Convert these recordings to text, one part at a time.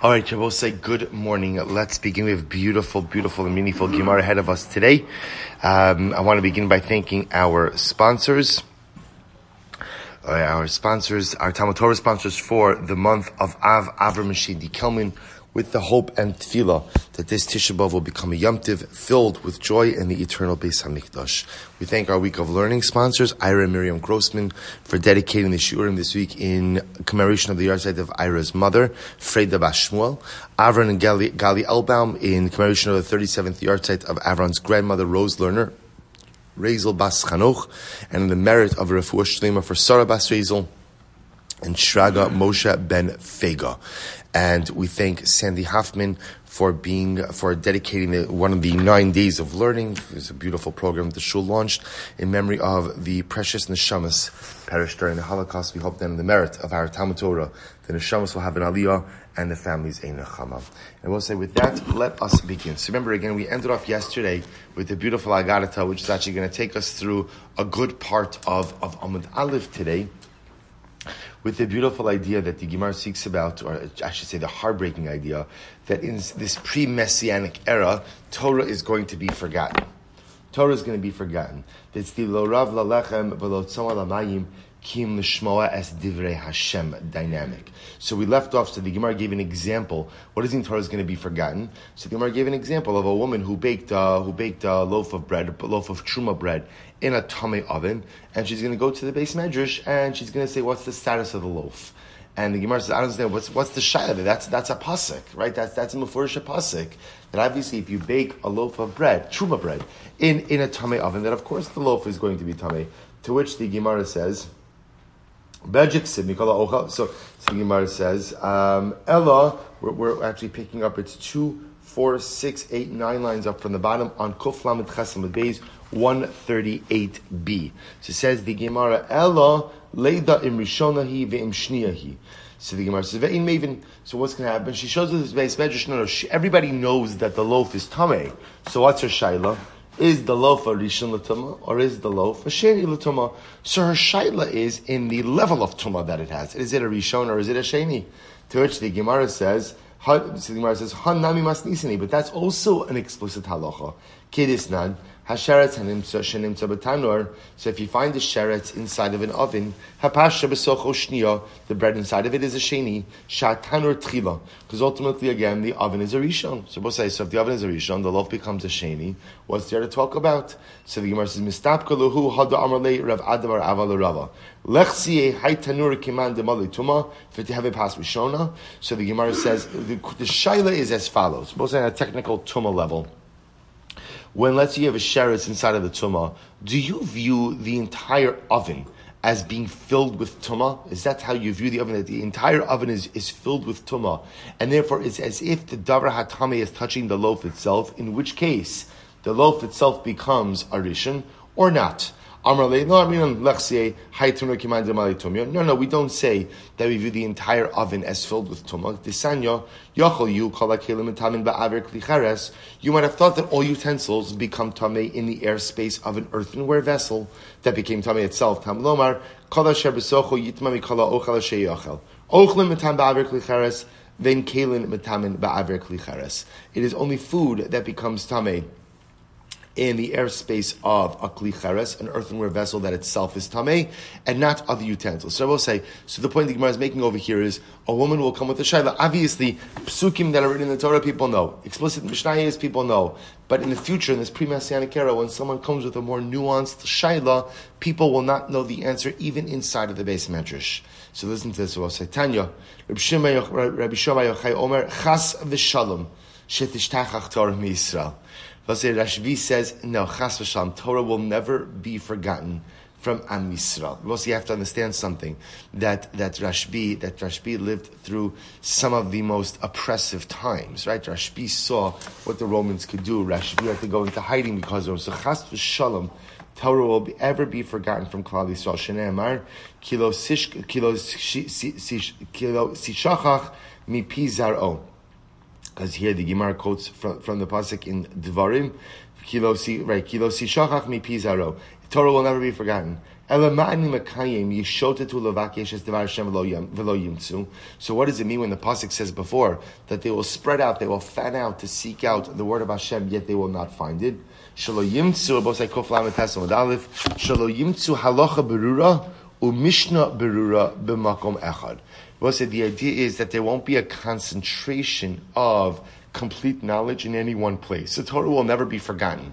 All right, Shabbos, say good morning. Let's begin. We have beautiful, beautiful and meaningful Gemara ahead of us today. I want to begin by thanking our sponsors. Our Talmud Torah sponsors for the month of Av, Avram and Shidi Kelman, with the hope and tefillah that this Tisha B'Av will become a Yom Tiv filled with joy in the eternal Beis HaMikdash. We thank our Week of Learning sponsors, Ira and Miriam Grossman, for dedicating the Shurim this week in commemoration of the yahrzeit of Ira's mother, Freda Bas Shmuel, Avron and Gali Elbaum in commemoration of the 37th yahrzeit of Avron's grandmother, Rose Lerner, Rezel Bas Chanoch, and in the merit of a refuah shlema for Sarah Bas Rezel and Shraga Moshe Ben Fega. And we thank Sandy Hoffman for dedicating one of the 9 days of learning. It's a beautiful program the shul launched in memory of the precious neshamas perished during the Holocaust. We hope that in the merit of our Talmud Torah, the neshamas will have an aliyah and the families a nechama. And we'll say with that, let us begin. So remember again, we ended off yesterday with the beautiful Agarata, which is actually going to take us through a good part of Amud Aleph today, with the beautiful idea that the Gemara speaks about, or I should say the heartbreaking idea, that in this pre-Messianic era, Torah is going to be forgotten. Torah is going to be forgotten. It's the lo rav lalechem v'lo tzoma lamayim kim l'shmoa es divrei Hashem dynamic. So we left off, so the Gemara gave an example. What does mean Torah is going to be forgotten? So the Gemara gave an example of a woman who baked a loaf of bread, a loaf of truma bread, in a tamei oven, and she's going to go to the Beis Medrash, and she's going to say, what's the status of the loaf? And the Gemara says, I don't understand, what's the shayla? That's a pasuk, right? That's a mefurish pasuk. That obviously if you bake a loaf of bread, truma bread, in a tamei oven, that of course the loaf is going to be tamei. To which the Gemara says, so the Gemara says, Ella, we're actually picking up, it's 2, 4, 6, 8, 9 lines up from the bottom on Kuf Lamed Chesed Beis 138b. So it says the Gemara, Ella leida im rishonahi ve'im shniyahi. So the Gemara says, ve'in mevin. So what's going to happen? She shows us this Beis Medrash. No, everybody knows that the loaf is tamei. So what's her shayla? Is the loaf a rishon l'tumah, or is the loaf a sheni l'tumah? So her shayla is in the level of tumah that it has. Is it a rishon or is it a sheni? To which the Gemara says, Han nami masnisini, but that's also an explicit halacha. Kedisnan, hasheretz shenimtza b'tanur. So if you find the sheretz inside of an oven, hapasha b'socho shniya, the bread inside of it is a sheni, shatanur tchila, because ultimately again the oven is a rishon. So if the oven is a rishon, the loaf becomes a sheni. What's there to talk about? So the Gemara says, mistapka luhu hada amarle rav adavar aval rava. Lechsie haytanur kiman demali tuma v'tehave pas rishona. So the Gemara says the shaila is as follows. Both on a technical tuma level. When let's say you have a sheretz inside of the tumah, do you view the entire oven as being filled with tumah? Is that how you view the oven? That the entire oven is filled with tumah, and therefore it's as if the davar hatame is touching the loaf itself. In which case, the loaf itself becomes a rishon or not. No, we don't say that we view the entire oven as filled with tumah. You might have thought that all utensils become tamei in the airspace of an earthenware vessel that became tamei itself. It is only food that becomes tamei in the airspace of a kli cheres, an earthenware vessel that itself is tamei, and not other utensils. So I will say, so the point the Gemara is making over here is, a woman will come with a shayla. Obviously, psukim that are written in the Torah, people know. Explicit mishnayos, people know. But in the future, in this pre-Messianic era, when someone comes with a more nuanced shayla, people will not know the answer even inside of the Beis Medrash. So listen to this. So I'll say, Tanya, Rabbi Shimon Yochai Omer, Chas v'shalom, shetishtachach Torah mi'Yisrael. Rashbi says, no, Chas v'shalom, Torah will never be forgotten from Am Yisrael. Also, you have to understand something, that Rashbi lived through some of the most oppressive times, right? Rashbi saw what the Romans could do. Rashbi had to go into hiding because of it. So Chas v'shalom, Torah will ever be forgotten from Klal Yisrael. Shnei Amar, kilo sishachach mipi zar'o. Because here the Gemara quotes from the pasuk in Devarim, kilo si shachach mi pizaro. Torah will never be forgotten. Elamani Makayim Yeshota to Lavakesh Devar Hashem V'lo Yimtzu. So what does it mean when the pasuk says before that they will spread out, they will fan out to seek out the word of Hashem, yet they will not find it? Shelo Yimtzu, Bosai Kof Lamed Tesam Adalif. Shelo Yimtzu Halacha Berura uMishna Berura b'Makom Echad. The idea is that there won't be a concentration of complete knowledge in any one place. The Torah will never be forgotten.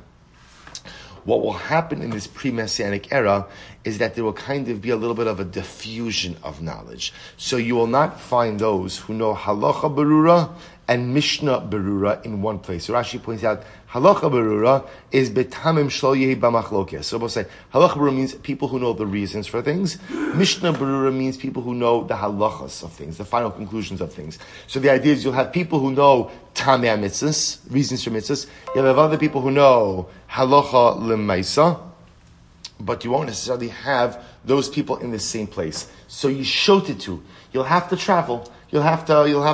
What will happen in this pre-Messianic era is that there will kind of be a little bit of a diffusion of knowledge. So you will not find those who know Halacha Berura and Mishnah Berura in one place. So Rashi points out, Halacha Berura is Betamim Shlo Yehi B'Machlokes. So we'll say, Halacha Berura means people who know the reasons for things. Mishnah Berura means people who know the halachas of things, the final conclusions of things. So the idea is you'll have people who know Tamei Mitzvahs, reasons for mitzvahs. You'll have other people who know Halacha L'Maisa, but you won't necessarily have those people in the same place. So you showed it to. You'll have to travel. You'll have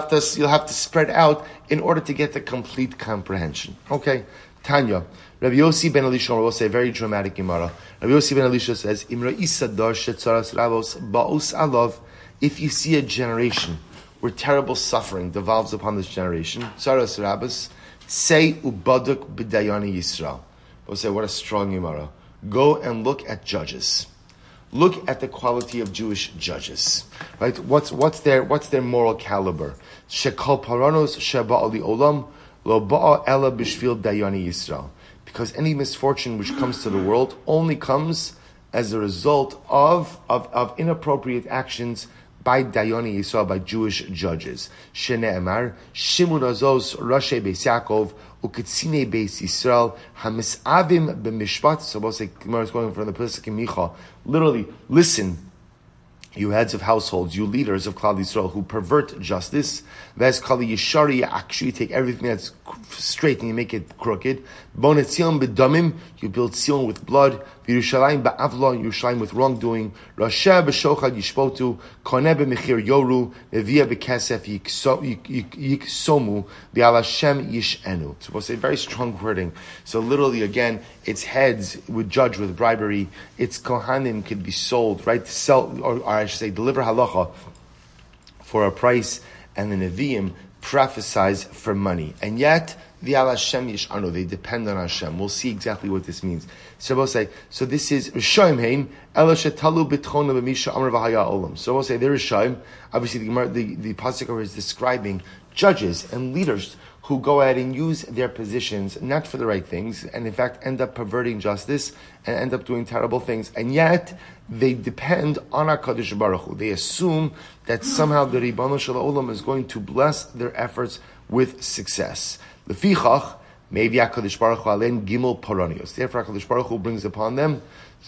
to spread out in order to get the complete comprehension. Okay, Tanya, Rabbi Yossi ben Elisha will say a very dramatic Gemara. Rabbi Yossi ben Elisha says, "Imra isadar shetzaras rabos baus alav." If you see a generation where terrible suffering devolves upon this generation, tzaras rabos, say ubaduk b'dayani Yisrael. We'll say, what a strong Gemara. Go and look at judges. Look at the quality of Jewish judges, right? What's their moral caliber? Shekol paranos sheba ali olam lo ba'a ela b'shvil dayani Yisrael. Because any misfortune which comes to the world only comes as a result of inappropriate actions by Dayani Yisrael, by Jewish judges. Shene'emar Shimon Azos Rashi Beis Yaakov Uketzine Beis Yisrael Hamisavim b'Mishpat. So we'll say Gemara is going from the Pesach in Micha. Literally, listen, you heads of households, you leaders of Klal Yisrael who pervert justice. That's called Yeshari. Actually, take everything that's straight and you make it crooked. Bonet Tzion b'damim, you build Tzion with blood. Yerushalayim ba'avla, Yerushalayim with wrongdoing. Rasha b'shochad yishpotu, koneh b'mechir yoru, nevia b'kesef yiksomu, v'al Hashem yishenu. It's supposed to say very strong wording. So literally, again, its heads would judge with bribery. Its kohanim could be sold, right? To sell, or I should say, deliver halacha for a price, and the Nevi'im prophesize for money. And yet, the Al Hashem Yish'anu, they depend on Hashem. We'll see exactly what this means. So we'll say, so this is Rishoim Hein, Ela Shetalu B'tchona B'misha Amar V'haya Olam. So we'll say, they're Rishoim. Obviously, the Pasuk over is describing judges and leaders who go ahead and use their positions not for the right things, and in fact end up perverting justice and end up doing terrible things. And yet, they depend on HaKadosh Baruch Hu. They assume that somehow the Ribono Shel Olam is going to bless their efforts with success. Lefichach, maybe HaKadosh Baruch Hu alen gimel paronios. Therefore, HaKadosh Baruch Hu brings upon them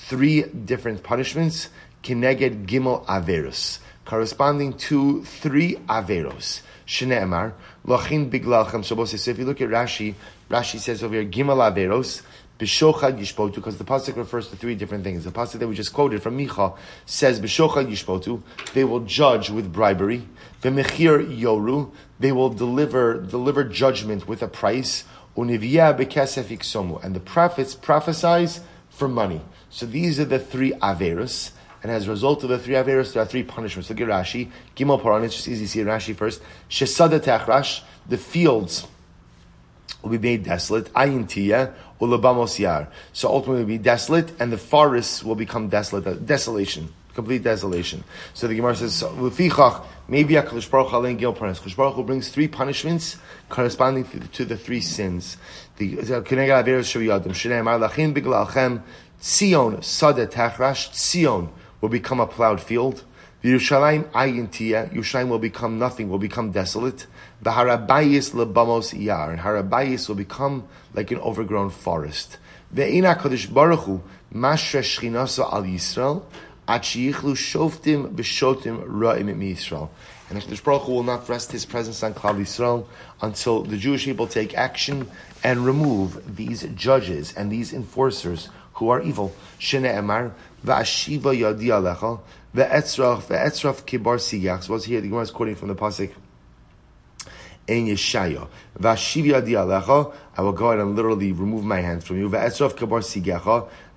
3 different punishments, kineged gimel averus, corresponding to 3 averos. Shne'emar, lachin biglalchem. So if you look at Rashi, Rashi says over here, gimel averos, b'shochad yishpotu, because the pasuk refers to 3 different things. The pasuk that we just quoted from Micha says, b'shochad yishpotu, they will judge with bribery. V'mechir yoru, they will deliver judgment with a price. Univiyah b'kesef iksomu, and the prophets prophesize for money. So these are the 3 averos. And as a result of the 3 averos, there are 3 punishments. Look at Rashi. Gimel Paran, it's just easy to see in Rashi first. Shesada techrash, the fields will be made desolate. Ayin tiyeh, ulabamos yar. So ultimately it will be desolate, and the forests will become desolate. Desolation. Complete desolation. So the Gemara says, L'fichach, maybe HaKadosh Baruch Hu alein gimel paran. HaKadosh Baruch Hu brings 3 punishments corresponding to the 3 sins. The Keneged averos sheviyadim. Shne'emar lachin biglalchem, Tzion sada techrash, Tzion will become a plowed field. Yerushalayim ayin tiyeh, Yerushalayim will become nothing, will become desolate. The Harabayis lebamos yar, and Harabayis will become like an overgrown forest. Ve'ina Kadosh Baruch Hu mashra shchinasa al Yisrael at sheyichlu shoftim b'shotim ra'im Yisrael. And Kadosh Baruch Hu will not rest His presence on Klal Yisrael until the Jewish people take action and remove these judges and these enforcers who are evil. Shne'emar v'ashiva yadi alecha ve'etzraf kibar sigach. So what's here? The Gemara is quoting from the pasuk in Yeshaya. V'ashiva yadi alecha, I will go ahead and literally remove my hand from you. Ve'etzraf kibar sigacha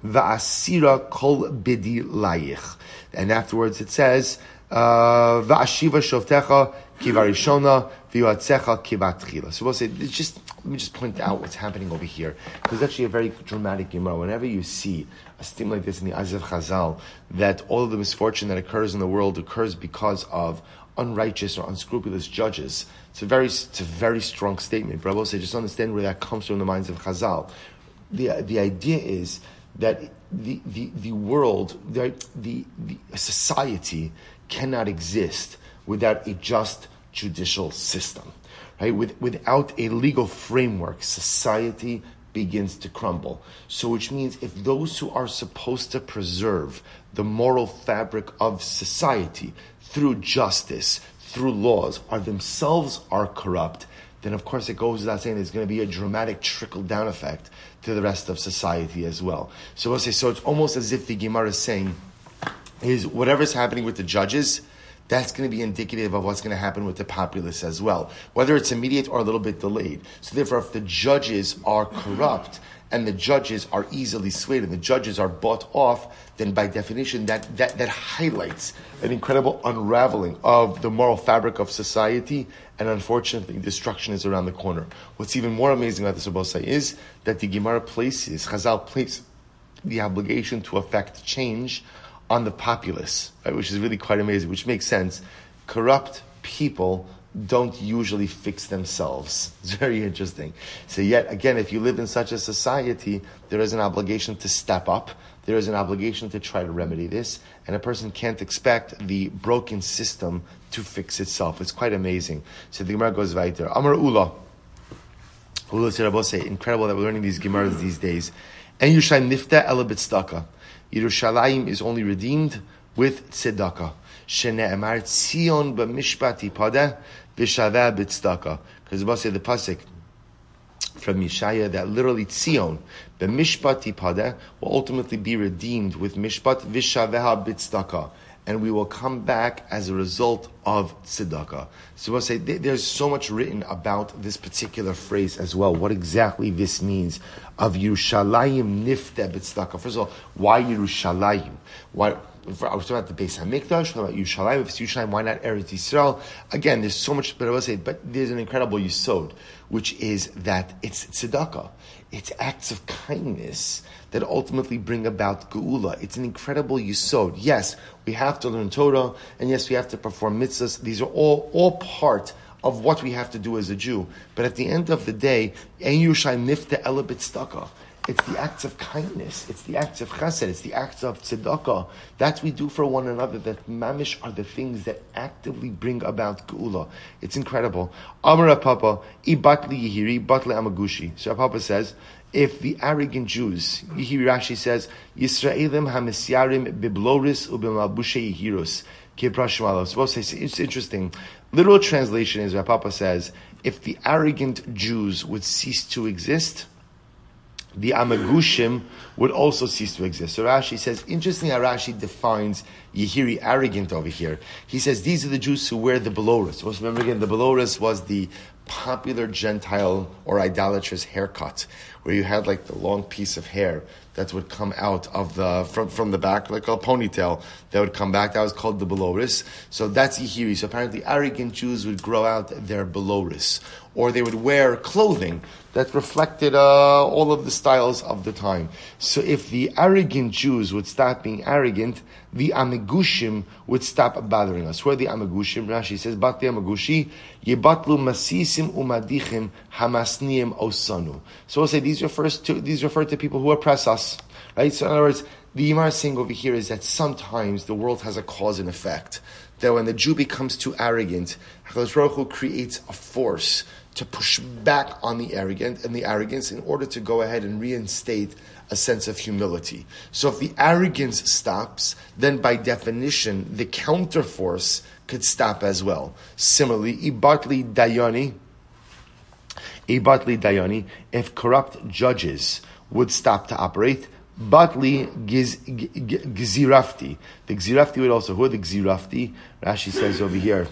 va'asira kol bidi layich. And afterwards it says, va'ashiva shovtecha kivarishona v'yoatzecha kivatchila. So we'll say, let me just point out what's happening over here, because it's actually a very dramatic Gemara. Whenever you see a statement like this in the Eyes of Chazal, that all of the misfortune that occurs in the world occurs because of unrighteous or unscrupulous judges, it's a very strong statement. But I will say, just understand where that comes from in the minds of Chazal. The idea is that the world, the society cannot exist without a just judicial system, right? Without a legal framework, society begins to crumble. So which means if those who are supposed to preserve the moral fabric of society through justice, through laws, themselves are corrupt, then of course it goes without saying there's going to be a dramatic trickle-down effect to the rest of society as well. So we'll say, so it's almost as if the Gemara is saying, is whatever's happening with the judges, that's going to be indicative of what's going to happen with the populace as well, whether it's immediate or a little bit delayed. So therefore, if the judges are corrupt and the judges are easily swayed and the judges are bought off, then by definition that highlights an incredible unraveling of the moral fabric of society, and unfortunately destruction is around the corner. What's even more amazing about this Rabosai is that the Gemara Chazal places the obligation to affect change on the populace, right, which is really quite amazing, which makes sense. Corrupt people don't usually fix themselves. It's very interesting. So yet again, if you live in such a society, there is an obligation to step up. There is an obligation to try to remedy this, and a person can't expect the broken system to fix itself. It's quite amazing. So the Gemara goes weiter. Amar Ula. Ula said, Rabosai, incredible that we're learning these Gemaras these days. And Yerushalayim nifta ela b'tzedakah. Yerushalayim is only redeemed with tzedakah. Shene'emar tzion b'mishpat yipadeh v'shaveh b'tzedakah. Because Rabosai, the pasuk from Yeshaya, that literally Tzion, the Mishpat Yipadeh, will ultimately be redeemed with Mishpat Vishaveha Bitzdaka, and we will come back as a result of tzedakah. So we'll say there's so much written about this particular phrase as well, what exactly this means of Yerushalayim Nifte Bitzdaka. First of all, why Yerushalayim? Why? I was talking about the Beis Hamikdash, about Yerushalayim. If it's Yerushalayim, why not Eretz Yisrael? Again, there's so much, but I will say, but there's an incredible yisod, which is that it's tzedakah. It's acts of kindness that ultimately bring about geula. It's an incredible yisod. Yes, we have to learn Torah, and yes, we have to perform mitzvahs. These are all part of what we have to do as a Jew. But at the end of the day, Ein Yerushalayim Nifte Ela B'Tzedakah. It's the acts of kindness. It's the acts of chesed. It's the acts of tzedakah that we do for one another. That mamish are the things that actively bring about geula. It's incredible. Amar Papa, ibatli yihiri, batli amagushi. So Papa says, if the arrogant Jews, Yihiri Rashi says, Yisraelim hamisyarim bibloris ubimabushe yihirus. So it's interesting. Literal translation is where Papa says, if the arrogant Jews would cease to exist, the Amagushim would also cease to exist. So Rashi says, interesting how Rashi defines Yehiri arrogant over here. He says, these are the Jews who wear the beloris. So remember again, the beloris was the popular Gentile or idolatrous haircut, where you had like the long piece of hair that would come out of from the back, like a ponytail that would come back. That was called the beloris. So that's Yehiri. So apparently arrogant Jews would grow out their beloris, or they would wear clothing that reflected all of the styles of the time. So if the arrogant Jews would stop being arrogant, the Amegushim would stop bothering us. Who are the Amegushim? Rashi says, Batli Amegushi, Yebatlu Masisim Umadichim Hamasniim Osanu. So we'll say these refer to people who oppress us. Right? So in other words, the Gemara saying over here is that sometimes the world has a cause and effect. That when the Jew becomes too arrogant, HaKadosh Baruch Hu creates a force to push back on the arrogant and the arrogance in order to go ahead and reinstate a sense of humility. So if the arrogance stops, then by definition, the counterforce could stop as well. Similarly, Ibatli Dayani, if corrupt judges would stop to operate, Batli Gzirafti. The Gzirafti would also, who are the Gzirafti? Rashi says over here,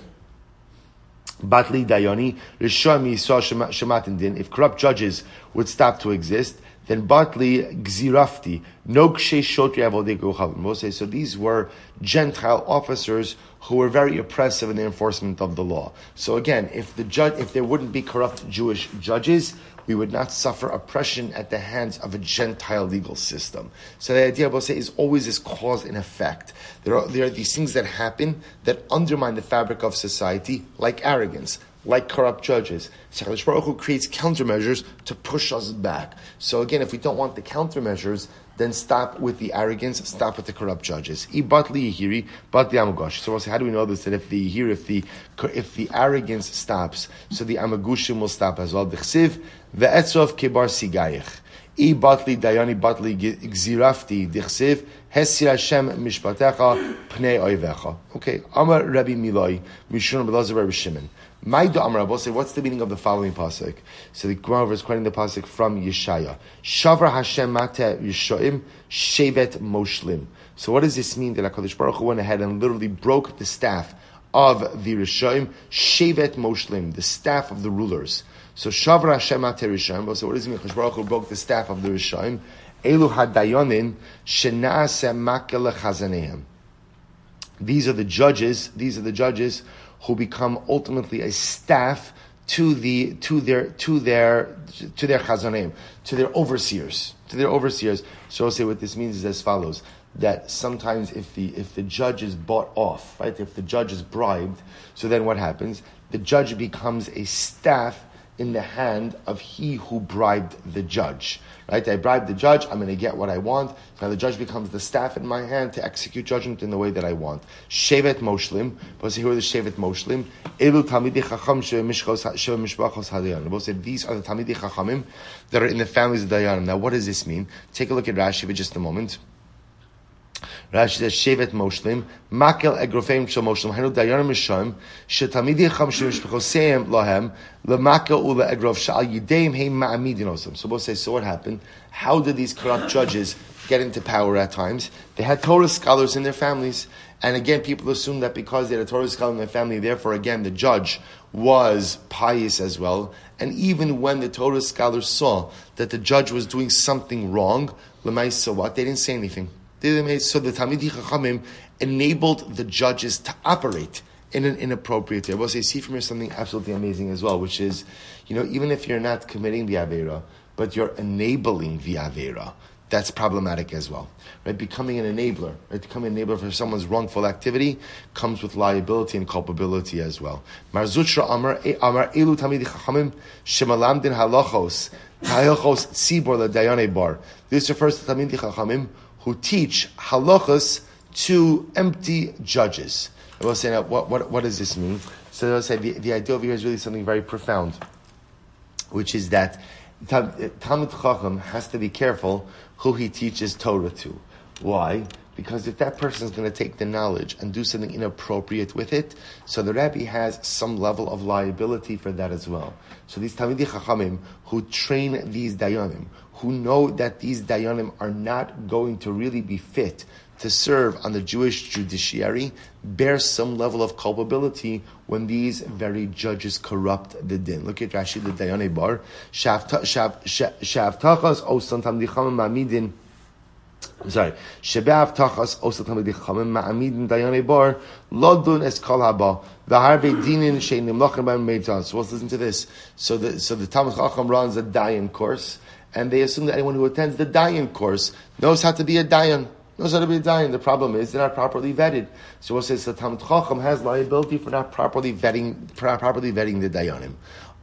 Batli Dayani, Rishon Yisrael Shematin Din. If corrupt judges would stop to exist, then batli gzirafti, no kshe shotri avodei guchavim. So these were Gentile officers who were very oppressive in the enforcement of the law. So again, if there wouldn't be corrupt Jewish judges, we would not suffer oppression at the hands of a Gentile legal system. So the idea, is always this cause and effect. There are these things that happen that undermine the fabric of society, like arrogance, like corrupt judges. So HaKadosh Baruch Hu creates countermeasures to push us back. So again, if we don't want the countermeasures, then stop with the arrogance, stop with the corrupt judges. So how do we know this? That if the arrogance stops, so the amagushim will stop as well. Ve'etzov kebar sigayich. I batli dayani batli gzirafti dichsiv hesir Hashem mishpatecha pnei oivecha. Okay, Amar Rabbi Miloi Mishun Belazar Rabbi Shimon. Maido Amar Rabbi, what's the meaning of the following pasuk? So the Gemara is quoting the pasuk from Yeshaya. Shavra Hashem mate Yeshoim shevet moshlim. So what does this mean? That HaKadosh Baruch Hu went ahead and literally broke the staff of the Rishoim, shevet moshlim, the staff of the rulers. So Shavra Hashem Ate Rishayim. So what does it mean? HaKadosh Baruch Hu broke the staff of the Rishayim. Elu hadayonin shenaaseh makel lechazaneim. These are the judges who become ultimately a staff to their chazaneim, to their overseers. So I'll say what this means is as follows: that sometimes if the judge is bought off, right? If the judge is bribed, so then what happens? The judge becomes a staff in the hand of he who bribed the judge. Right? I bribed the judge, I'm going to get what I want. Now the judge becomes the staff in my hand to execute judgment in the way that I want. Shevet Moshlim. But who are the Shevet Moshlim? Elu Talmidei Chacham Mishpachos Hadayanim. Both said these are the Talmidei Chachamim that are in the families of Dayanim. Now what does this mean? Take a look at Rashi for just a moment. Rashi says Shevet Moshlim, Makel Egrofeim Shel Moshlim, Hanu Dayanim Misham, Shetamidei Chacham Mishpachoseim Lahem, LeMakel Ule Egrof Shal Yideim Heim Ma'amidin Osam. So both say, so what happened? How did these corrupt judges get into power at times? They had Torah scholars in their families. And again, people assume that because they had a Torah scholar in their family, therefore again the judge was pious as well. And even when the Torah scholars saw that the judge was doing something wrong, so what? They didn't say anything. So the Talmidei Chachamim enabled the judges to operate in an inappropriate way. I will say, see from here something absolutely amazing as well, which is, even if you're not committing the Aveira, but you're enabling the Aveira, that's problematic as well. Right? Becoming an enabler, right? Becoming an enabler for someone's wrongful activity comes with liability and culpability as well. Mar Zutra Amar Elu Talmidei Chachamim Shemalamdin Halachos Halachos Tzibor LeDayanei Bar. This refers to Talmidei Chachamim who teach halachas to empty judges. I will say now, what does this mean? So I'll say the idea over here is really something very profound, which is that Talmid Chacham has to be careful who he teaches Torah to. Why? Because if that person is going to take the knowledge and do something inappropriate with it, so the Rebbe has some level of liability for that as well. So these Talmidei Chachamim who train these Dayanim, who know that these Dayanim are not going to really be fit to serve on the Jewish judiciary, bear some level of culpability when these very judges corrupt the din. Look at Rashi, the Dayanei Bar. Shavtachas osan Talmidei Chachamim ma'amidin. Shebe'av tachas osan Talmidei Chachamim ma'amidin Dayanei Bar lodun es kol haba v'harvei dinin she'nim lochem b'hem meitzah. So let's listen to this. So the Talmid Chacham runs a Dayan course, and they assume that anyone who attends the Dayan course knows how to be a Dayan. The problem is they're not properly vetted. So we'll say the Talmid Chacham has liability for not properly vetting the Dayanim.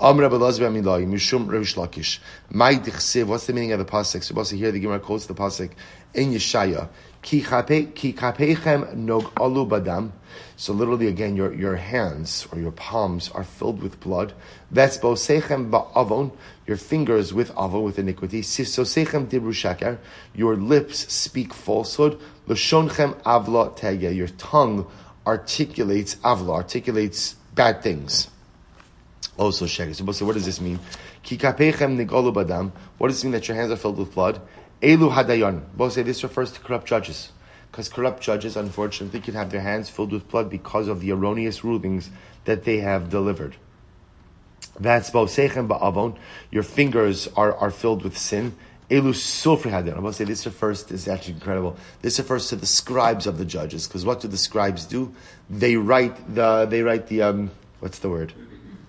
What's the meaning of the pasuk? So we'll see here the Gemara quotes the pasuk in Yeshaya. Ki kapechem nog alu badam. So literally again, your hands or your palms are filled with blood. That's bosechem ba'avon, your fingers with avon, with iniquity. Sisosechem dibru shakar, your lips speak falsehood. L'shonchem avla tegeh, your tongue articulates avla, articulates bad things. Also shakar. So what does this mean? Ki kapechem nog alu badam. What does it mean that your hands are filled with blood? Elu hadayon. Both say this refers to corrupt judges. Because corrupt judges, unfortunately, can have their hands filled with blood because of the erroneous rulings that they have delivered. That's both sechem ba'avon. Your fingers are filled with sin. Elu Sofri Hadayanim. I must say this is actually incredible. This refers to the scribes of the judges, because what do the scribes do? They write the what's the word?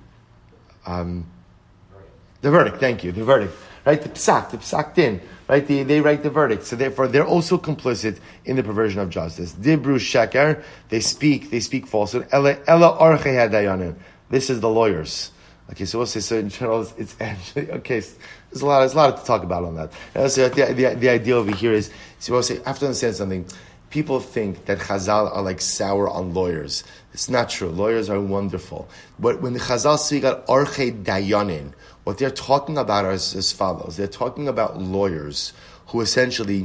The verdict. Thank you. The verdict. Right? The psak din. Right? They write the verdict. So therefore, they're also complicit in the perversion of justice. Dibru sheker. They speak falsehood. Ella archei hadayanim. This is the lawyers. Okay, so we'll say, so in general, it's actually, okay, there's a lot to talk about on that. So the idea over here is, so we'll say, I have to understand something. People think that Chazal are like sour on lawyers. It's not true. Lawyers are wonderful. But when the Chazal speak about Orchei Dayanin, what they're talking about is as follows. They're talking about lawyers who essentially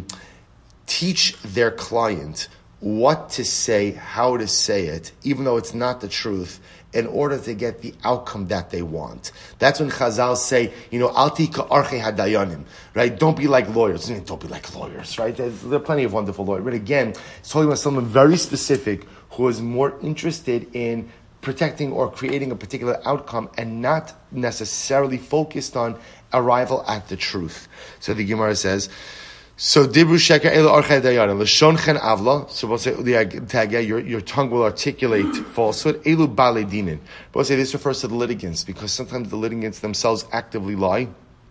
teach their client what to say, how to say it, even though it's not the truth, in order to get the outcome that they want. That's when Chazal say, Alti ka'archei hadayanim, right? Don't be like lawyers. Don't be like lawyers, right? There are plenty of wonderful lawyers. But again, it's talking about someone very specific who is more interested in protecting or creating a particular outcome and not necessarily focused on arrival at the truth. So the Gemara says, so dibru sheker elu archei dayanim l'shon chen avla. So we'll say your tongue will articulate falsehood. Elu bale dinin. But we'll say this refers to the litigants, because sometimes the litigants themselves actively lie,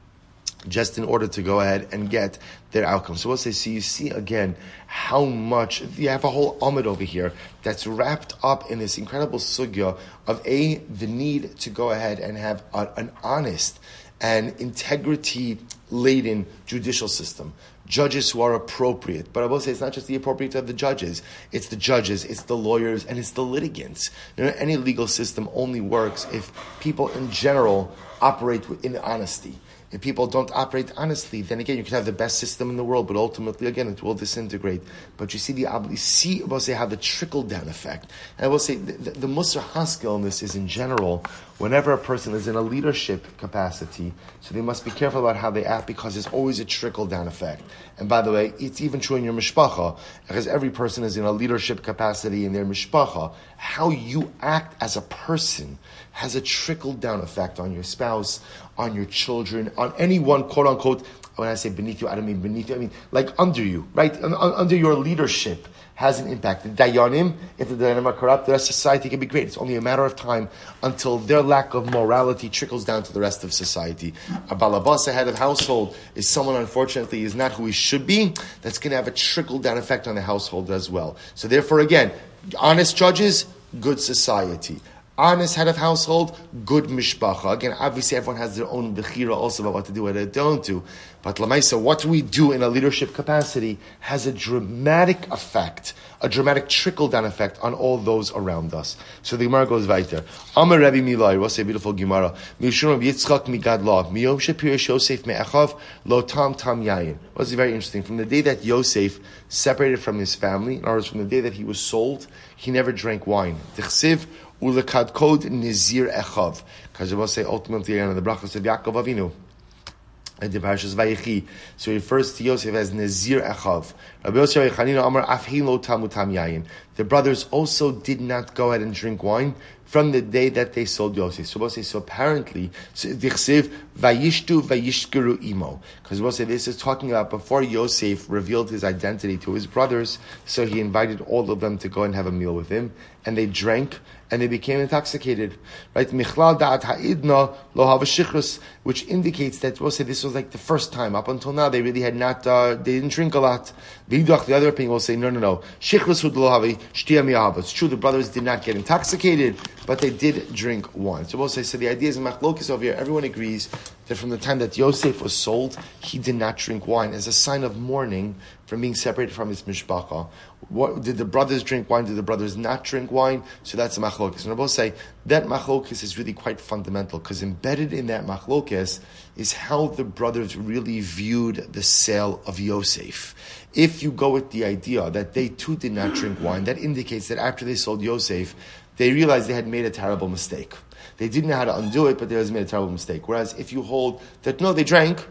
just in order to go ahead and get their outcome. So we'll say, so you see again how much you have a whole amud over here that's wrapped up in this incredible sugya of the need to go ahead and have an honest and integrity-laden judicial system. Judges who are appropriate. But I will say it's not just the appropriate of the judges, it's the lawyers, and it's the litigants. Any legal system only works if people in general operate in honesty. If people don't operate honestly, then again, you can have the best system in the world, but ultimately, again, it will disintegrate. But you see I will say, how the trickle-down effect. And I will say, the Musar Haskell in this is, in general, whenever a person is in a leadership capacity, so they must be careful about how they act, because there's always a trickle-down effect. And by the way, it's even true in your mishpacha, because every person is in a leadership capacity in their mishpacha. How you act as a person has a trickle-down effect on your spouse, on your children, on anyone, quote-unquote, when I say beneath you, I don't mean beneath you, I mean like under you, right? Under your leadership has an impact. The Dayanim, if the Dayanim are corrupt, the rest of society can be great. It's only a matter of time until their lack of morality trickles down to the rest of society. A balabas, a head of household, is someone, unfortunately, is not who he should be. That's going to have a trickle-down effect on the household as well. So therefore, again, honest judges, good society. Honest head of household, good mishpacha. Again, obviously everyone has their own bechira also about what to do, what they don't do. But lamaisa, what we do in a leadership capacity has a dramatic effect, a dramatic trickle-down effect on all those around us. So the Gemara goes weiter. Amar Rabbi Milai, what's a beautiful Gemara? Mishum Yitzchak migadla, miyom shepirish Yosef me'achav, lo tam yayin. What's very interesting. From the day that Yosef separated from his family, in other words, from the day that he was sold, he never drank wine. Tichsiv, ulekad kod nizir echav. Because it will say ultimately in the brachos of Yaakov Avinu, and the Parashas Vayechi. So he refers to Yosef as Nazir Echav. Rabbi Yosef Chanina Amar Afhin Lo Tamu Tam Yayin. The brothers also did not go ahead and drink wine from the day that they sold Yosef. So we'll say, so apparently, Dichsev Vayishtu Vayishkeru Imo. Because we'll say this is talking about before Yosef revealed his identity to his brothers, so he invited all of them to go and have a meal with him, and they drank, and they became intoxicated. Right? Michlal Da'at Ha'idna Lo Hava Shichrus, which indicates that we'll say this was like the first time. Up until now, they really had not, they didn't drink a lot. Vidach, the other opinion will say, no. Shichrus Hud Lo Havi Shtia Mi'ahava. It's true, the brothers did not get intoxicated, but they did drink wine. So we'll say, so the idea is in Machlokes over here, everyone agrees that from the time that Yosef was sold, he did not drink wine as a sign of mourning from being separated from his mishpacha. What, did the brothers drink wine? Did the brothers not drink wine? So that's a machlokes. And Rabbi say that machlokes is really quite fundamental, because embedded in that machlokes is how the brothers really viewed the sale of Yosef. If you go with the idea that they too did not drink wine, that indicates that after they sold Yosef, they realized they had made a terrible mistake. They didn't know how to undo it, but they had made a terrible mistake. Whereas if you hold that, no, they drank,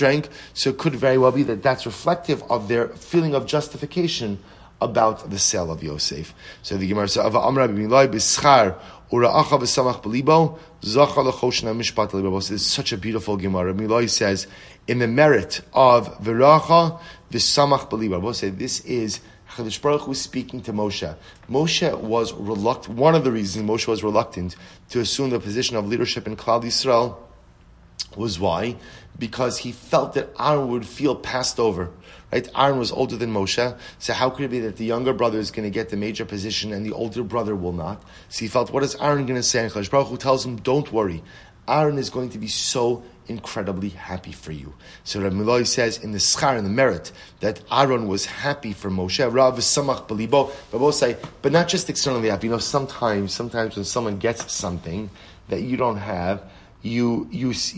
so it could very well be that that's reflective of their feeling of justification about the sale of Yosef. So the Gemara says, Ura'acha v'samach b'libo, zacha l'choshen ha'mishpat l'libo. This is such a beautiful Gemara. Miloi says, in the merit of v'ra'acha v'samach b'libo. This is HaKadosh Baruch Hu speaking to Moshe. Moshe was reluctant. One of the reasons Moshe was reluctant to assume the position of leadership in Klal Yisrael was why? Because he felt that Aaron would feel passed over. Right? Aaron was older than Moshe, so how could it be that the younger brother is going to get the major position and the older brother will not? So he felt, what is Aaron going to say? And HaKadosh Baruch Hu tells him, don't worry. Aaron is going to be so incredibly happy for you. So Rabbi Miloi says in the schar, in the merit, that Aaron was happy for Moshe. Rav Samach Belibo, but not just externally happy. Sometimes when someone gets something that you don't have, you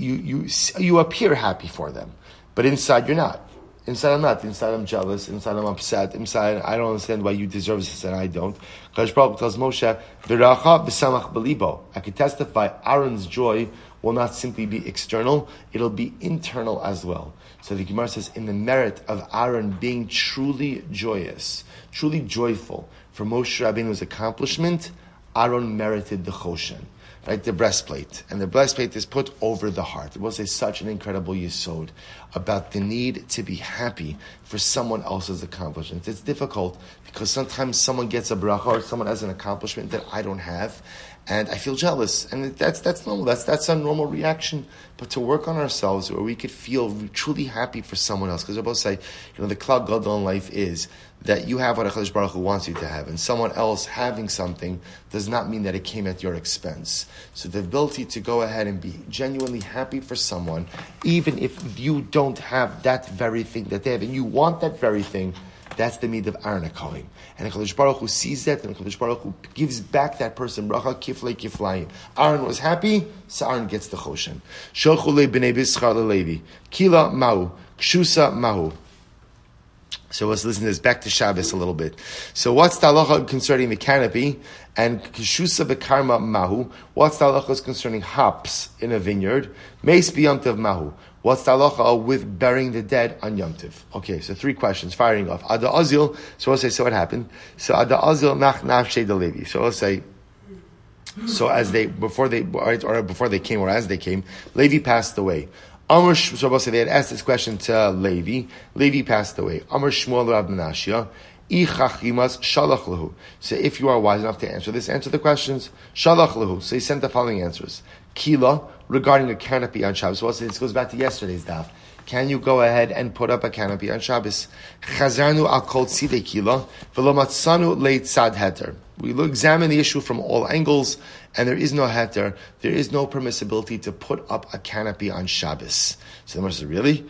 appear happy for them, but inside you're not. Inside I'm not. Inside I'm jealous. Inside I'm upset. Inside I don't understand why you deserve this and I don't. Kadosh Baruch Hu tells Moshe, "V'racha v'samach belibo." I can testify Aaron's joy will not simply be external; it'll be internal as well. So the Gemara says, in the merit of Aaron being truly joyous, truly joyful for Moshe Rabbeinu's accomplishment, Aaron merited the choshen. Right, the breastplate. And the breastplate is put over the heart. It was such an incredible yesod about the need to be happy for someone else's accomplishment. It's difficult because sometimes someone gets a bracha or someone has an accomplishment that I don't have, and I feel jealous. And that's normal. That's a normal reaction. But to work on ourselves where we could feel truly happy for someone else. Because I both say, the klal gadol in life is that you have what HaKadosh Baruch Hu wants you to have, and someone else having something does not mean that it came at your expense. So the ability to go ahead and be genuinely happy for someone, even if you don't have that very thing that they have, and you want that very thing, that's the need of Aaron HaKohen. And HaKadosh Baruch Hu sees that, and HaKadosh Baruch Hu gives back that person, bracha kiflei kiflayim. Aaron was happy, so Aaron gets the choshen. Sholchu le b'nei Bischar leLevi. Kila mahu. Kshusa mahu. So let's listen to this back to Shabbos a little bit. So what's the halacha concerning the canopy? And Kishusa Bekarma Mahu. What's the halacha concerning hops in a vineyard? Meis b'yomtiv Mahu. What's the halacha with burying the dead on Yom Tov? Okay, so 3 questions firing off. Ada Azil. So we'll say, so what happened? So Ada Azil nach nafshei de Levi. So we'll say, so before they came, or as they came, Levi passed away. Amr, so they had asked this question to Levi. Levi passed away. Amr Shmuel Rav Menashia. Ichachimas shalach lehu. So if you are wise enough to answer the questions. Shalach lehu. So he sent the following answers. Kila, regarding a canopy on Shabbos. So this goes back to yesterday's daf. Can you go ahead and put up a canopy on Shabbos? Chazarnu al kol tzidei kila, v'lo matzanu leit tzad heter. We will examine the issue from all angles, and there is no heter, there is no permissibility to put up a canopy on Shabbos. So the Gemara says, really?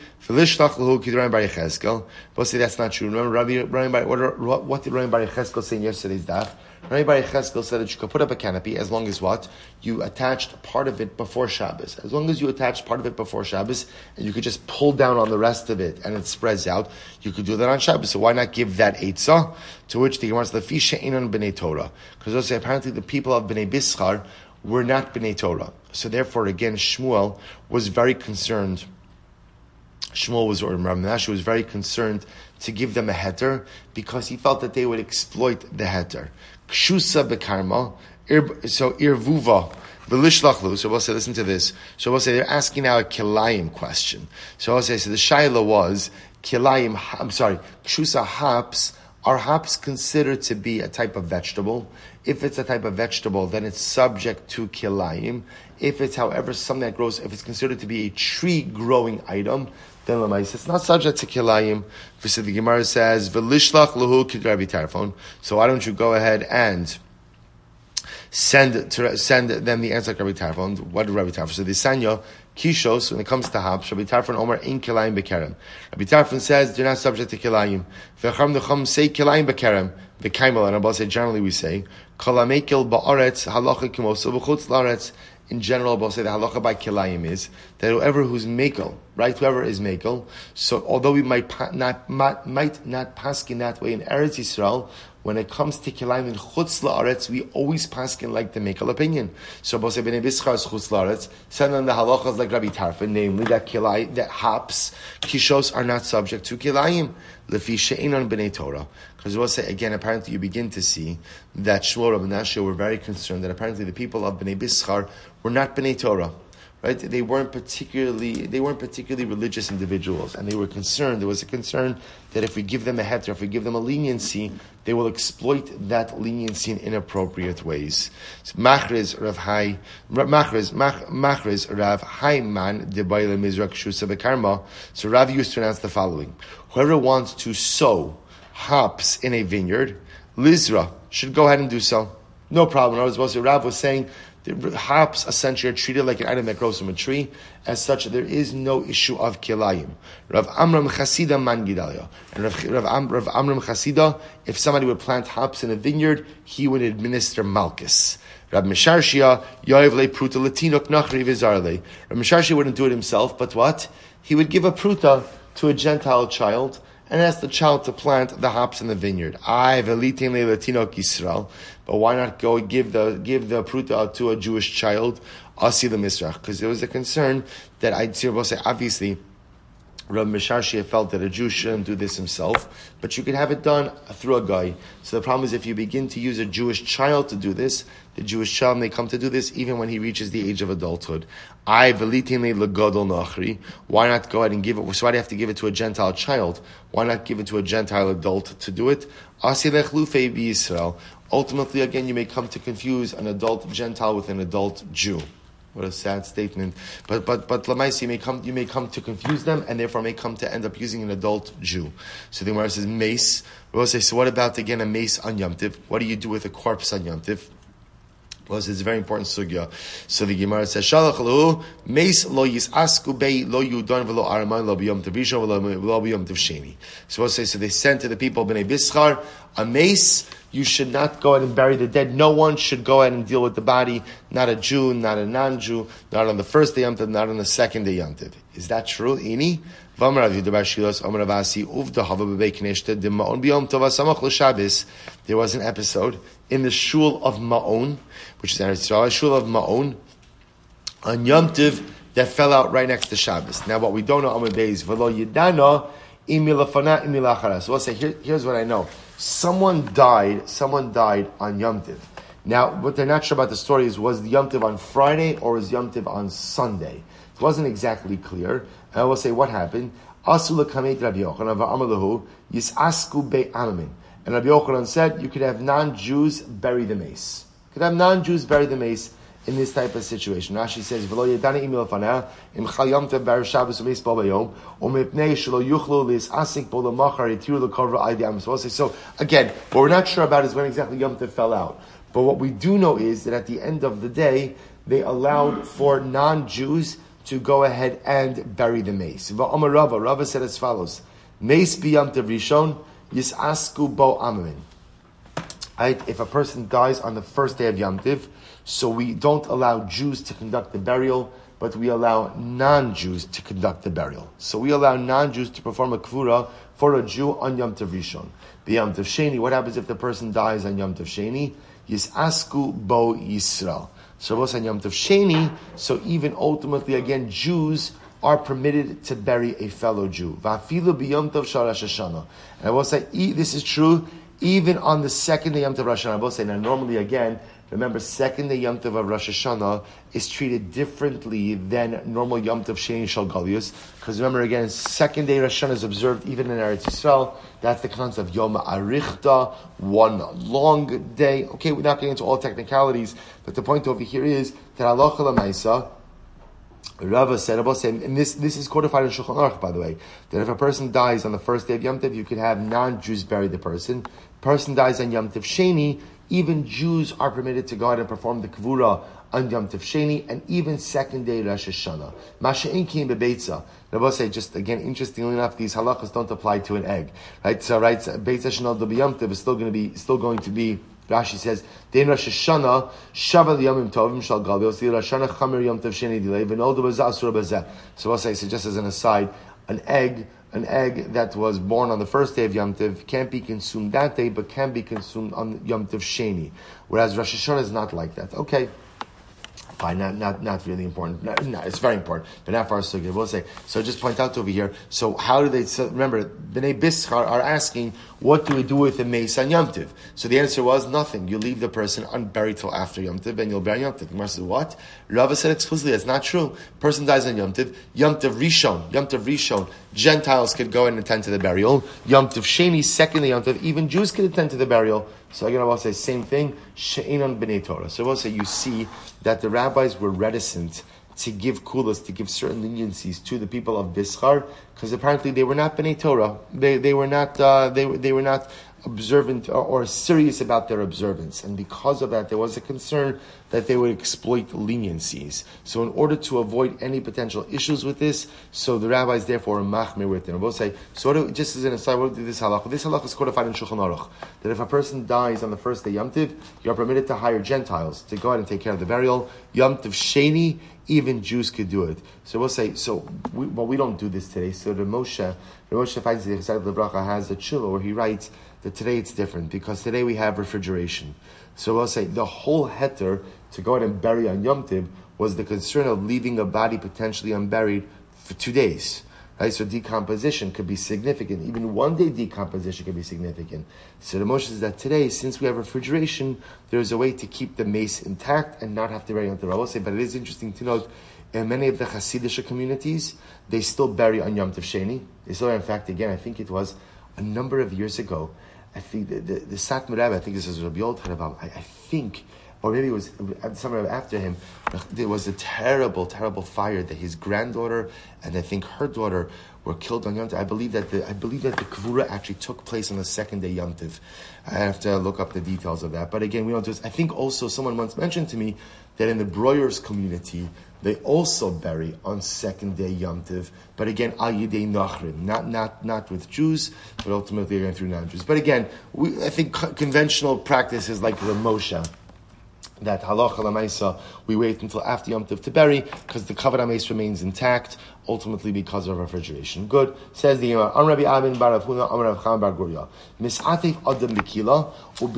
We'll say that's not true. Remember, what did Rabbi Bar Yecheskel say in yesterday's daf? Rabbi Bar Yecheskel said that you could put up a canopy as long as what? You attached part of it before Shabbos. As long as you attached part of it before Shabbos, and you could just pull down on the rest of it, and it spreads out, you could do that on Shabbos. So why not give that eitzah? To which the Gemara says, Lefi she'enon b'nei Torah. Because apparently the people of Bnei Bischar were not Bnei Torah. So therefore, again, Shmuel was very concerned. Rav Menashe was very concerned to give them a heter because he felt that they would exploit the heter. Kshusa bekarma, so irvuva, v'lishlachlu. So we'll say, listen to this. So we'll say, they're asking now a kilayim question. So we'll say, so the shaila was, kshusa hops, are hops considered to be a type of vegetable? If it's a type of vegetable, then it's subject to kilayim. If it's, however, something that grows, if it's considered to be a tree-growing item, then it's not subject to kilayim. The Gemara says, "V'lishlach lahu k'Rabbi Tarfon." So why don't you go ahead and send them the answer like Rabbi Tarfon? What did Rabbi Tarfon say? The Sanya Kishos, when it comes to hops, Rabbi Tarfon Omer in kilayim bekerem. Rabbi Tarfon says they're not subject to kilayim. V'cham necham say kilayim bekerem. V'kaimel, and Abba say generally we say kolamekel ba'aretz halacha kimoso v'chutz la'aretz. In general, we'll say the halacha by kilayim is that whoever who's mekel, right? Whoever is mekel. So although we might not paskin that way in Eretz Yisrael, when it comes to kilayim in chutz la'aretz, we always paskin like the Mekel opinion. So Rabbi say b'nei Bischar is chutz la'aretz. Send on the halachas like Rabbi Tarfon, namely that hops, kishos are not subject to kilayim. Lefi she'enon b'nei Torah. Because we'll say again, apparently you begin to see that Shmuel Rabbi Menashe were very concerned that apparently the people of Bnei Bischar were not Bnei Torah. Right? They weren't particularly religious individuals, and they were concerned. There was a concern that if we give them a heter, if we give them a leniency, they will exploit that leniency in inappropriate ways. So, Machriz Rav Haiman Debayle Mizrak Shusa Bekarma. So Rav used to announce the following: whoever wants to sow hops in a vineyard, Lizra should go ahead and do so. No problem. Rav was saying the hops essentially are treated like an item that grows from a tree. As such, there is no issue of kilayim. Rav Amram Chasida Man Gedalia. And Rav Amram Chasida, if somebody would plant hops in a vineyard, he would administer malchus. Rav Misharshia, Yoav le pruta latinok nachri vizarle. Rav Misharshia wouldn't do it himself, but what? He would give a pruta to a Gentile child and ask the child to plant the hops in the vineyard. But why not go give the pruta to a Jewish child? Asi the misrach, because there was a concern that obviously Rabbi Misharshia felt that a Jew shouldn't do this himself, but you could have it done through a guy. So the problem is if you begin to use a Jewish child to do this, the Jewish child may come to do this even when he reaches the age of adulthood. Why not go ahead and give it? So why do you have to give it to a Gentile child? Why not give it to a Gentile adult to do it? Ultimately, again, you may come to confuse an adult Gentile with an adult Jew. What a sad statement. But Lamaisi, you may come to confuse them, and therefore may come to end up using an adult Jew. So the Gemara says mace. We'll say, so what about again a mace on Yom Tiv? What do you do with a corpse on Yom Tiv? Well, it's a very important sugya. So the Gemara says, Shalach lahu mace lo yisasku bei lo yudon v'lo araman lo b'yom tiv rishon v'lo b'yom tiv sheni. So we'll say, so they sent to the people of Bnei Bischar a mace. You should not go ahead and bury the dead. No one should go ahead and deal with the body. Not a Jew, not a non-Jew, not on the first day Yom Tov, not on the second day Yom Tov. Is that true? Ini? There was an episode in the shul of Ma'on, which is Eretz Yisrael, shul of Ma'on, on Yom Tov that fell out right next to Shabbos. Now what we don't know on the days, v'lo yidana imi lafana imi lachara. So we'll say, here's what I know. Someone died on Yom Tov. Now, what they're not sure about the story is, was the Yom Tov on Friday or was Yom Tov on Sunday? It wasn't exactly clear. And I will say what happened. Asula kamet Rabbi Yochanan v'amalahu yisasku be amamin. And Rabbi Yochanan said, you could have non-Jews bury the mace. You could have non-Jews bury the mace in this type of situation. Rashi says, "V'lo yedani imil fanah im chal yom tov bar Shabbos u'meis bo bayom u'mipnei shelo yuchlu lis'asik bo lemachar yitiru lekavra aydi am." So again, what we're not sure about is when exactly Yom Tov fell out. But what we do know is that at the end of the day, they allowed for non-Jews to go ahead and bury the mace. V'amar Rava said as follows: Mace bi Yom Tov Rishon yis'asku bo amamin. If a person dies on the first day of Yom Tov, so we don't allow Jews to conduct the burial, but we allow non-Jews to conduct the burial. So we allow non-Jews to perform a kvura for a Jew on Yom Tov Rishon. Be Yom Tov Sheni, what happens if the person dies on Yom Tov Sheni? Yis'asku bo Yisrael. So what's on Yom Tov Sheni? So even ultimately, again, Jews are permitted to bury a fellow Jew. Va'afilu b'Yom Tov shel Rosh Hashanah. And I will say, this is true even on the second day Yom Tov Rosh Hashanah. I will say, now normally again, remember, second day Yom Tov of Rosh Hashanah is treated differently than normal Yom Tov Sheni Shal Galius. Because remember again, second day Rosh Hashanah is observed even in Eretz Yisrael. That's the concept of Yom Arichta, one long day. Okay, we're not getting into all technicalities, but the point over here is that halacha l'maisa, Rava said, and this is codified in Shulchan Aruch, by the way, that if a person dies on the first day of Yom Tov, you could have non-Jews bury the person. Person dies on Yom Tov Sheni, even Jews are permitted to go ahead and perform the Kvura on Yom Tov Sheni, and even second day Rosh Hashanah. Masha'in ki bebeitza. Rabbi say, just again, interestingly enough, these halachas don't apply to an egg, right? So, right, beitza shenol do Yom Tov is still going to be. Rashi says, "Dein Rosh Hashanah shava liyamim tovim shal galios li Rosh Hashanah chamer Yom Tov Sheni dilei v'nol do b'zeh asur b'zeh." So, I'll say, so just as an aside, an egg that was born on the first day of Yom Tov can't be consumed that day, but can be consumed on Yom Tov Sheni. Whereas Rosh Hashanah is not like that. Okay. Fine, not really important. No, it's very important, but not for our sugya. We'll say. So just point out over here. So how do they? So remember, Bnei Bischar are asking, what do we do with the mace on Yom Tov? So the answer was nothing. You leave the person unburied till after Yom Tov, and you'll bury Yom Tov. The Gemara says what? Rava said explicitly that's not true. Person dies on Yom Tov. Yom Tov Rishon. Gentiles could go and attend to the burial. Yom Tov Sheni, second day Yom Tov, even Jews could attend to the burial. So again, I will say same thing. She'enon b'nei Torah. So I will say you see that the rabbis were reticent to give kulas, to give certain leniencies to the people of Bischar, because apparently they were not b'nei Torah. They were not observant or serious about their observance, and because of that, there was a concern that they would exploit leniencies. So, in order to avoid any potential issues with this, so the rabbis therefore are machmir with them. I will say, just as an aside, what do this halakha? This halakha is codified in Shulchan Aruch, that if a person dies on the first day Yom Tov, you are permitted to hire Gentiles to go ahead and take care of the burial. Yom Tov Sheni, even Jews could do it. So we'll say, but we don't do this today. So the Moshe finds the Chesed Lebracha has a tshuva where he writes that today it's different because today we have refrigeration. So we'll say the whole heter to go ahead and bury on Yom Tov was the concern of leaving a body potentially unburied for 2 days. Right? So decomposition could be significant. Even 1 day decomposition could be significant. So the Moshe says that today, since we have refrigeration, there's a way to keep the mace intact and not have to bury on Tov. I will say, but it is interesting to note, in many of the Hasidic communities, they still bury on Yom Tov Sheni. They still, in fact, again, I think it was a number of years ago, I think the Satmar Rebbe, I think this was Rabbi Yoel Tanabam, I think, or maybe it was somewhere after him, there was a terrible, terrible fire that his granddaughter and I think her daughter were killed on Yom Tov. I believe that the Kavura actually took place on the second day Yom Tov. I have to look up the details of that. But again, we don't do this. I think also someone once mentioned to me that in the Breuers community, they also bury on second day Yom Tov, but again, al yidei nachrim, not with Jews, but ultimately going through non-Jews. But again, I think conventional practice is like the Moshe, that halacha l'maisa, we wait until after Yom Tov to bury, because the kavod hameis remains intact, ultimately because of refrigeration. Good. Says the Gemara, Rabbi Abin bar Avhuna, Rav Chaim bar Guria, Misatif adam b'kila,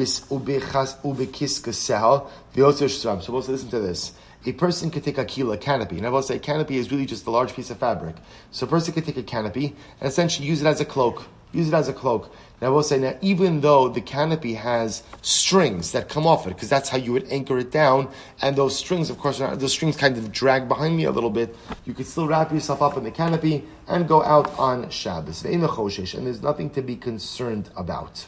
ubekis kaseha, v'yotzer shram. So we'll listen to this. A person could take a kila, canopy, and I will say canopy is really just a large piece of fabric. So a person could take a canopy and essentially use it as a cloak. And I will say now, even though the canopy has strings that come off it, because that's how you would anchor it down, and those strings, of course, those strings kind of drag behind me a little bit, you could still wrap yourself up in the canopy and go out on Shabbos. And there's nothing to be concerned about.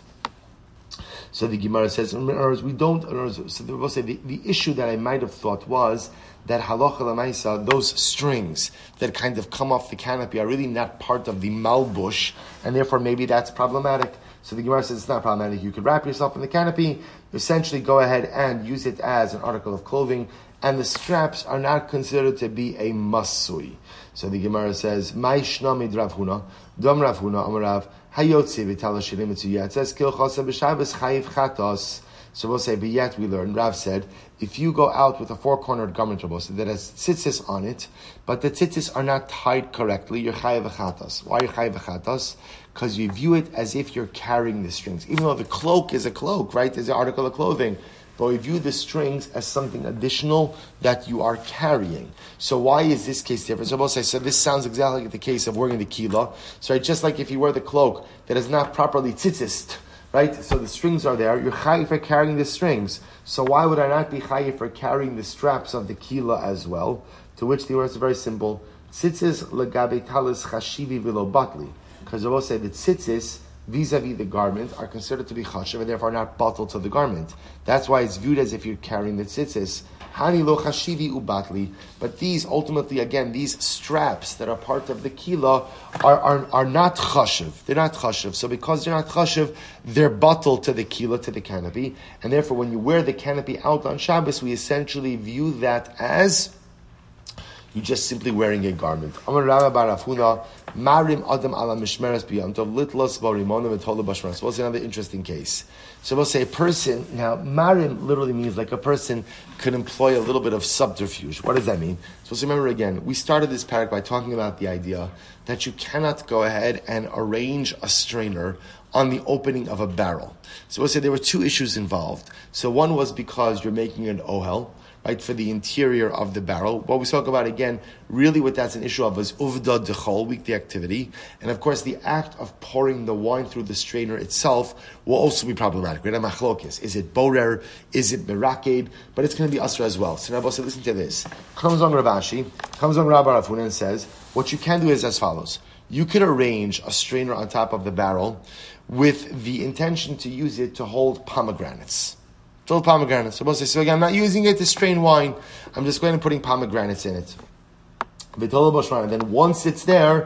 So the Gemara says, we don't. So we'll say the issue that I might have thought was that halacha l'maisa, those strings that kind of come off the canopy are really not part of the malbush, and therefore maybe that's problematic. So the Gemara says it's not problematic. You could wrap yourself in the canopy, essentially go ahead and use it as an article of clothing, and the straps are not considered to be a masui. So the Gemara says, "Mai shnami Rav Huna, dom Rav Huna, Amarav hayotzi v'tal shirim etzuyat." It says, "Kil chasa b'Shabbos chayiv chatos." So we'll say, but yet we learn. Rav said, if you go out with a four-cornered garment, that has tzitzis on it, but the tzitzis are not tied correctly, you're chayiv chatos. Why are you chayiv chatos? Because you view it as if you're carrying the strings, even though the cloak is a cloak, right? It's an article of clothing. But we view the strings as something additional that you are carrying. So why is this case different? So both say, so this sounds exactly like the case of wearing the kila. So right, just like if you wear the cloak that is not properly tzitzist, right? So the strings are there. You're chayiv for carrying the strings. So why would I not be chayiv for carrying the straps of the kila as well? To which the answer is very simple. Tzitzis legabe talis chashivi v'lo batli. Because they both say that tzitzis vis-a-vis the garment are considered to be chashiv and therefore not bottled to the garment. That's why it's viewed as if you're carrying the tzitzis. Hani lo chashivi ubatli. But these, ultimately, again, these straps that are part of the kila are not chashiv. They're not chashiv. So because they're not chashiv, they're bottled to the kila, to the canopy. And therefore, when you wear the canopy out on Shabbos, we essentially view that as You're just simply wearing a garment. Amar Rabba bar Afuna, Marim Adam ala Mishmeres b'Yom Litlos Barimonim Etola Bashmeres. What's another interesting case? So we'll say a person, now Marim literally means like a person could employ a little bit of subterfuge. What does that mean? So remember again, we started this parak by talking about the idea that you cannot go ahead and arrange a strainer on the opening of a barrel. So we'll say there were two issues involved. So one was because you're making an ohel, right, for the interior of the barrel. What we spoke about again, really what that's an issue of is uvda dechol, weekday activity. And of course the act of pouring the wine through the strainer itself will also be problematic. Right? Is it borer? Is it meraked? But it's going to be asra as well. So now said, listen to this. Comes on Ravashi, comes on Rabbi Rafuna and says, what you can do is as follows. You can arrange a strainer on top of the barrel with the intention to use it to hold pomegranates. So again, I'm not using it to strain wine. I'm just going and putting pomegranates in it. And then once it's there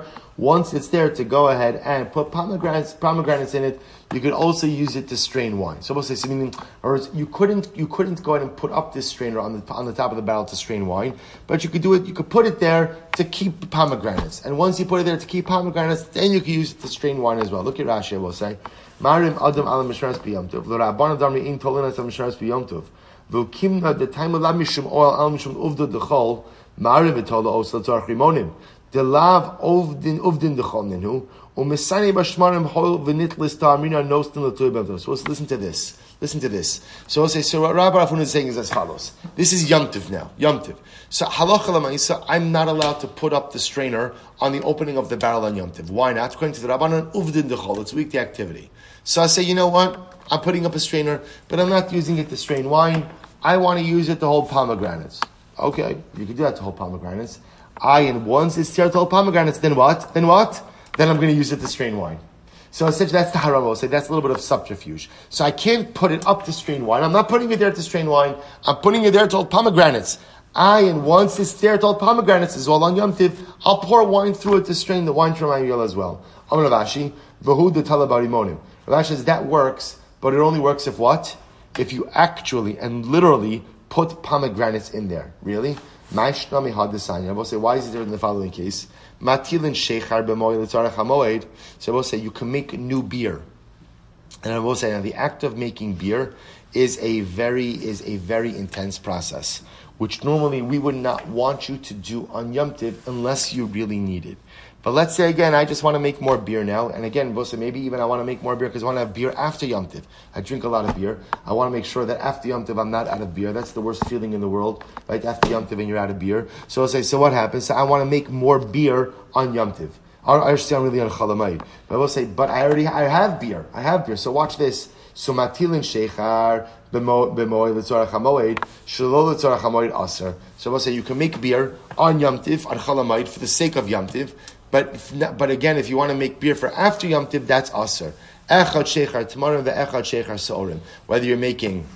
to go ahead and put pomegranates in it, you could also use it to strain wine. So meaning, or you couldn't go ahead and put up this strainer on the top of the barrel to strain wine, but you could do it. You could put it there to keep pomegranates, and once you put it there to keep pomegranates, then you can use it to strain wine as well. Look at Rashi. I will say, Marim Adam ala Mishmeres b'Yom Tov. L'Rabbanan Damri in Tolinas al Mishmeres b'Yom Tov. V'Kimna the time of la Mishum oil al Mishum uvda dechol. Marim v'Tola osla tzarich rimonim. Delav uvdin dechol ninu. U'Mesani b'Shmarim hol v'nitlis ta'amina nostin l'toy b'Yom. So let's listen to this. Listen to this. So we'll say, so what Rabbi Rafuna is saying is as follows. This is Yom Tov now. Yom Tov. So halacha l'maisa, I'm not allowed to put up the strainer on the opening of the barrel on Yom Tov. Why not? According to the Rabbanan, uvdin dechol. It's weekday activity. So I say, you know what? I'm putting up a strainer, but I'm not using it to strain wine. I want to use it to hold pomegranates. Okay, you can do that to hold pomegranates. And once it's there to hold pomegranates, then what? Then I'm going to use it to strain wine. So essentially that's the haram. I'll say that's a little bit of subterfuge. So I can't put it up to strain wine. I'm not putting it there to strain wine. I'm putting it there to hold pomegranates. And once it's there to hold pomegranates as well on Yom Tiv, I'll pour wine through it to strain the wine from my meal as well. Amar Ravashi, v'hu de talabari Ravashi says that works, but it only works if what? If you actually and literally put pomegranates in there. Really? I will say, why is it different in the following case? Matilin sheichar b'moed l'tzarech hamoed. So I will say, you can make new beer. And I will say, now the act of making beer is a very intense process, which normally we would not want you to do on Yom Tiv unless you really need it. But let's say again, I just want to make more beer now. And again, maybe even I want to make more beer because I want to have beer after Yom Tiv. I drink a lot of beer. I want to make sure that after Yom Tiv I'm not out of beer. That's the worst feeling in the world, right? After Yom Tiv and you're out of beer. So I'll say, so what happens? So I want to make more beer on Yom Tiv. I understand really on Chalamayid. But I will say, but I have beer. I have beer. So watch this. So matilin sheichar b'moed l'tzarech hamoed shelo l'tzarech hamoed aser. So I will say, you can make beer on Yom Tiv, on Chalamayid, for the sake of Yom Tiv. But again, if you want to make beer for after Yom Tiv, that's aser. Echad sheichar tomorrow, the echad sheichar seorim. Whether you're making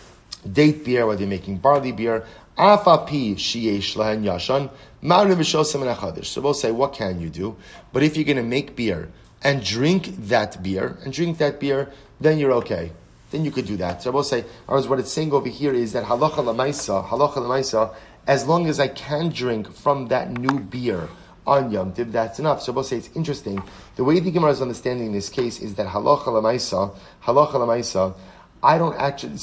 date beer, whether you're making barley beer, afapi sheyesh lahen yashan, ma'ariv v'shosem and echadish. So we'll say, what can you do? But if you're going to make beer and drink that beer, then you're okay. Then you could do that. So we'll say, what it's saying over here is that halacha l'maisa, as long as I can drink from that new beer on Yom Tiv, that's enough. So we'll say it's interesting. The way the Gemara is understanding this case is that halacha l'maisa, I don't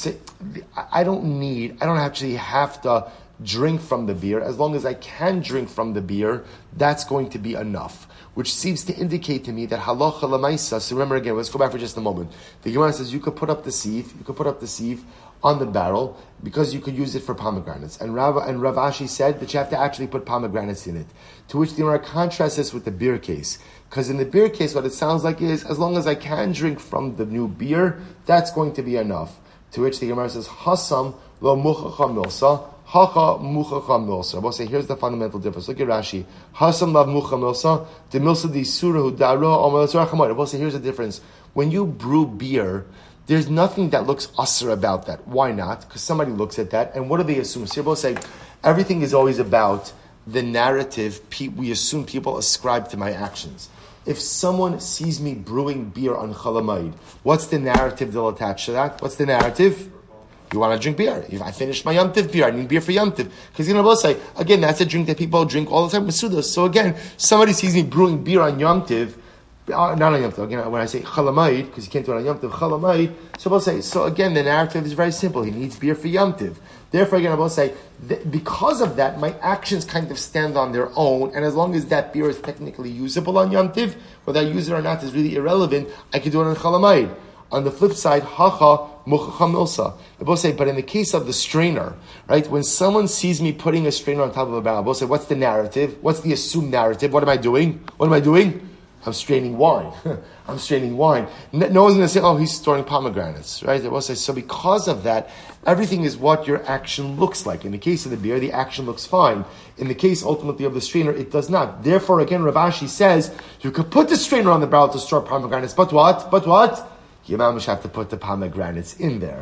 actually have to drink from the beer. As long as I can drink from the beer, that's going to be enough. Which seems to indicate to me that halacha l'maisa. So remember again, let's go back for just a moment. The Gemara says you could put up the sieve on the barrel because you could use it for pomegranates. And Rav Ashi said that you have to actually put pomegranates in it. To which the Gemara contrasts this with the beer case. Because in the beer case, what it sounds like is, as long as I can drink from the new beer, that's going to be enough. To which the Gemara says, Hasam lo muchacha milsa, hacha muchacha milsa. We'll say, here's the fundamental difference. Look at Rashi. Hasam lav mucha milsa, de milsa di surahu daro omal tzarachamor. We'll say, here's the difference. When you brew beer, there's nothing that looks usher about that. Why not? Because somebody looks at that, and what do they assume? So we'll say, everything is always about the narrative we assume people ascribe to my actions. If someone sees me brewing beer on Chalamayid, what's the narrative they'll attach to that? What's the narrative? You want to drink beer. If I finished my Yom Tiv beer, I need beer for Yom Tiv. Because you're going to say, again, that's a drink that people drink all the time with Sudas. So again, somebody sees me brewing beer on Yom Tiv, not on Yom Tov. Again, when I say Chalamayid, because you can't do it on Yom Tov, Chalamayid, so we'll say, so again, the narrative is very simple. He needs beer for Yom Tov. Therefore, again, I will say, because of that, my actions kind of stand on their own, and as long as that beer is technically usable on Yom Tov, whether I use it or not is really irrelevant, I can do it on Chalamayid. On the flip side, Hacha Muchacha Milsa. I will say, but in the case of the strainer, right, when someone sees me putting a strainer on top of a barrel, I will say, what's the narrative? What's the assumed narrative? What am I doing? I'm straining wine. I'm straining wine. No one's going to say, oh, he's storing pomegranates, right? I will say, so because of that, everything is what your action looks like. In the case of the beer, the action looks fine. In the case, ultimately, of the strainer, it does not. Therefore, again, Rav Ashi says, you could put the strainer on the barrel to store pomegranates, but what? You have to put the pomegranates in there.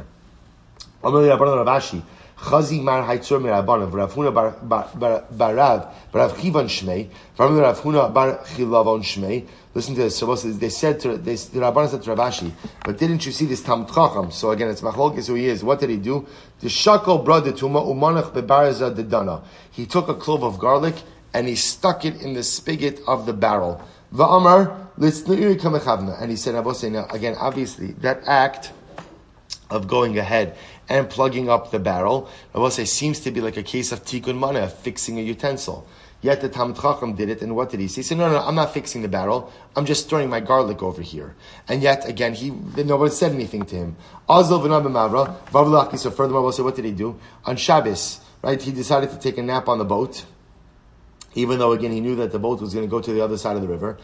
Chazi mar haitzur mirabanav Rav Huna barav Chivan Shmei Rav Huna bar Chilavon Shmei. Listen to this. So they said the Rabbanan said to Rav Ashi, but didn't you see this Talmid Chacham? So again, it's machlokes who he is. What did he do? The shakol brother tuma umanach bebaraza dedana. He took a clove of garlic and he stuck it in the spigot of the barrel. Va'amar litznu'i kamechavna. And he said, now again, obviously that act of going ahead and plugging up the barrel, I will say, seems to be like a case of tikkun mana, fixing a utensil. Yet the Talmid Chacham did it, and what did he say? He said, no, I'm not fixing the barrel. I'm just storing my garlic over here. And yet, again, nobody said anything to him. So furthermore, I will say, what did he do? On Shabbos, right, he decided to take a nap on the boat, even though, again, he knew that the boat was going to go to the other side of the river.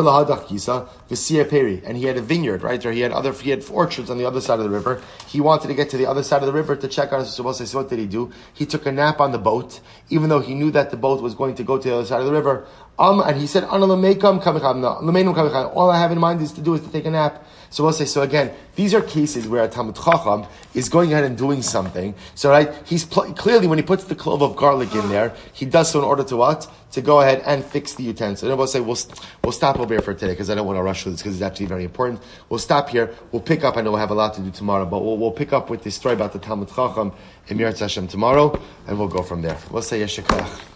And he had a vineyard, right? Or he had orchards on the other side of the river. He wanted to get to the other side of the river to check on his. So what did he do? He took a nap on the boat, even though he knew that the boat was going to go to the other side of the river. And he said, all I have in mind is to take a nap. So we'll say, so again, these are cases where a Talmid Chacham is going ahead and doing something. So right, he's clearly, when he puts the clove of garlic in there, he does so in order to what? To go ahead and fix the utensil. And we'll say, we'll stop over here for today, because I don't want to rush through this, because it's actually very important. We'll stop here. We'll pick up. I know we'll have a lot to do tomorrow, but we'll pick up with this story about the Talmid Chacham in Mirat Hashem tomorrow, and we'll go from there. We'll say Yeshakach.